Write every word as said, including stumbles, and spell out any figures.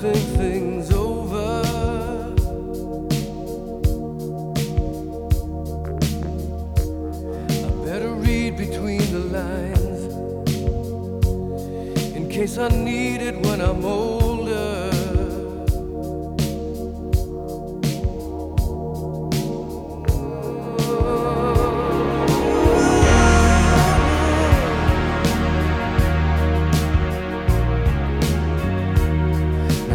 think things over. I better read between the lines in case I need it when I'm old.